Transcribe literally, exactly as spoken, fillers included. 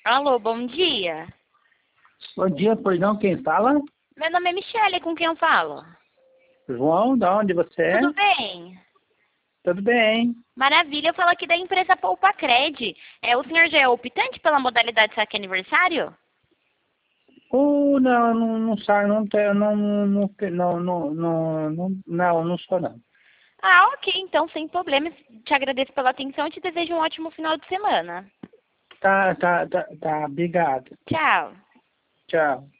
Alô, bom dia. Bom dia, pois não, quem fala? Meu nome é Michele, com quem eu falo? João, de onde você é? Tudo bem? Tudo bem. Maravilha, eu falo aqui da empresa Poupa Cred. É, o senhor já é optante pela modalidade saque aniversário? Oh, não, não, não sabe, não tenho, não, não, não, não, não, não, não, não, não sou não. Ah, ok, então sem problemas. Te agradeço pela atenção e te desejo um ótimo final de semana. Tá, tá, tá, tá, obrigado. Tchau. Tchau.